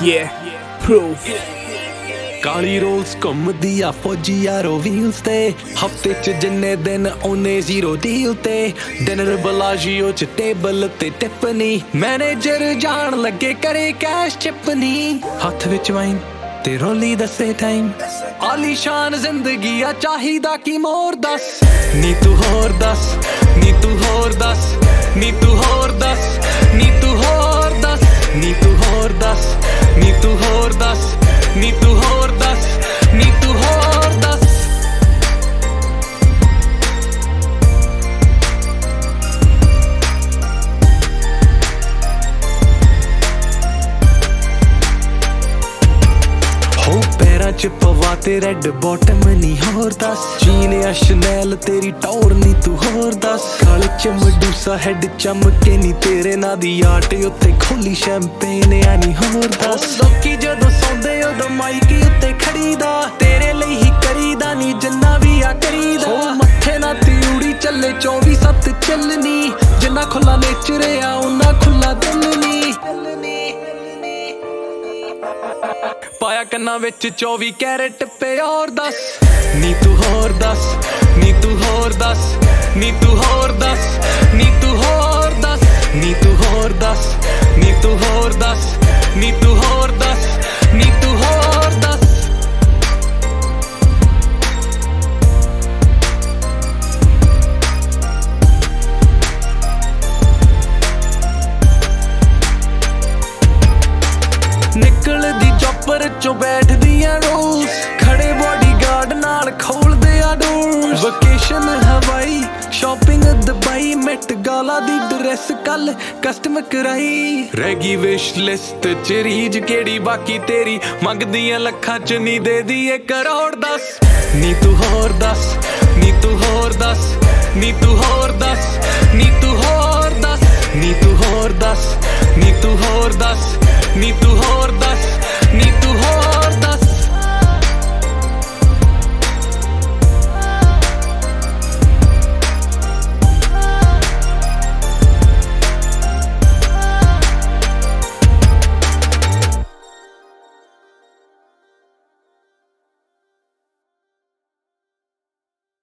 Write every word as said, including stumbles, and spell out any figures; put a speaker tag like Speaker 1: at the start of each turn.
Speaker 1: Yeah, proof.
Speaker 2: ਕਾਲੀ rolls ਘੁੰਮਦੀ ਆ ਫੌਜੀ ਯਾਰੋ ਵੀਲਸ ਤੇ ਹਫਤੇ ਚ ਜਿੰਨੇ ਦਿਨ ਉਹਨੇ ਜ਼ੀਰੋ ਡੀਲ ਤੇ ਡਿਨਰ ਬਲਾਜੀਓ ਚ ਟੇਬਲ ਤੇ ਟਿੱਪਣੀ ਮੈਨੇਜਰ ਜਾਣ ਲੱਗੇ ਕਰੇ ਕੈਸ਼ ਚਿਪਨੀ ਹੱਥ ਵਿੱਚ ਵਾਈਨ ਤੇ ਰੋਲੀ ਦੱਸੇ ਟਾਈਮ ਆਲੀਸ਼ਾਨ ਜ਼ਿੰਦਗੀ ਆ ਚਾਹੀਦਾ ਕੀ ਮੋਰ ਦੱਸ ਨੀ ਤੂੰ ਹੋਰ ਦੱਸ ਨੀ ਤੂੰ ਹੋਰ ਦੱਸ ਨੀ ਤੂੰ ਹੋਰ ਦੱਸ ਨੀ ਤੂੰ ਹੋਰ ਦੱਸ ਨੀ ਤੂੰ ਹੋਰ ਦੱਸ ਨੀ ਤੂੰ ਹੋਰ ਦੱਸ ਨੀ ਤੂੰ ਹੋਰ ਦੱਸ ਨੀ ਤੂੰ ਹੋਰ ਦੱਸ ਹੋ ਪੈਰਾਂ ਚ ਪਵਾ ਤੇ ਰੈਡ ਬਾਟਮ ਨੀ ਹੋਰ ਦੱਸ ਜੀਨ ਆ ਸ਼ਨੈਲ ਤੇਰੀ ਟੌਰ ਨੀ ਤੂੰ ਹੋਰ ਦੱਸ ਕਾਲੇ ਚ ਮਡੂਸਾ ਹੈਡ ਚਮਕੇ ਨੀ ਤੇਰੇ ਨਾਂ ਦੀ ਆਟ ਉੱਤੇ ਖੋਲੀ ਸ਼ੈਂਪੇਨ ਆ ਨੀ ਹੋਰ ਦੱਸ ਲੋਕੀ ਜਦੋਂ ਸੌਂਦੇ ਉਦੋਂ ਮਾਈਕ ਉੱਤੇ ਖੜੀਦਾ ਤੇਰੇ ਲਈ ਹੀ ਕਰੀਦਾ ਨੀ ਜਿੰਨਾ ਵੀ ਆ ਕਰੀਦਾ ਹੋ ਮੱਥੇ ਨਾ ਤਿਉੜੀ ਚੱਲੇ ਚੌਵੀ ਸੱਤ ਚੱਲਣੀ ਜਿੰਨਾ ਖੁੱਲਾ ਨੇਚਰ ਆ ਉਹਨਾਂ ਖੁੱਲਾ ਦਿਲ ਨੀ ਪਾਇਆ ਕੰਨਾਂ ਵਿੱਚ ਚੌਵੀ ਕੈਰਟ ਪਿਓਰ ਦੱਸ ਨੀ ਤੂੰ ਹੋਰ ਦੱਸ ਨੀ ਤੂੰ ਹੋਰ ਦੱਸ ਨੀ ਤੂੰ ਹੋਰ ਦੱਸ ਨੀ ਤੂੰ ਹੋਰ ਦੱਸ ਨੀ ਤੂੰ ਹੋਰ ਦੱਸ ਨੀ ਤੂੰ ਹੋਰ ਦੱਸ ਨੀ ਤੂੰ ਹੋਰ ਦੱਸ ਨੀ ਤੂੰ ਹੋਰ ਦੱਸ ਨਿਕਲਦੀ ਚੌਪਰ ਚੋਂ ਬੈਠਦੀਆਂ ਰੋਜ਼ ਖੜੇ ਬਾਡੀਗਾਰਡ ਨਾਲ ਖੋਲਦੇ ਆ doors vacation Hawaii shopping Dubai Met Gala ਦੀ ਡਰੈਸ ਕੱਲ ਕਸਟਮ ਕਰਾਈ ਰਹਿ ਗਈ ਵਿਸ਼ ਲਿਸਟ ਚ ਰੀਜ ਕਿਹੜੀ ਬਾਕੀ ਤੇਰੀ ਮੰਗਦੀਆਂ ਲੱਖਾਂ ਚ ਨੀ ਦੇ ਦੀਏ ਕਰੋੜ ਦੱਸ ਨੀ ਤੂੰ ਹੋਰ ਦੱਸ ਨੀ ਤੂੰ ਹੋਰ ਦੱਸ ਨੀ ਤੂੰ ਹੋਰ ਦੱਸ ਨੀ ਤੂੰ ਹੋਰ ਦੱਸ ਨੀ ਤੂੰ ਹੋਰ ਦੱਸ ਨੀ ਤੂੰ ਹੋਰ ਦੱਸ ਨੀ ਤੂੰ ਹੋਰ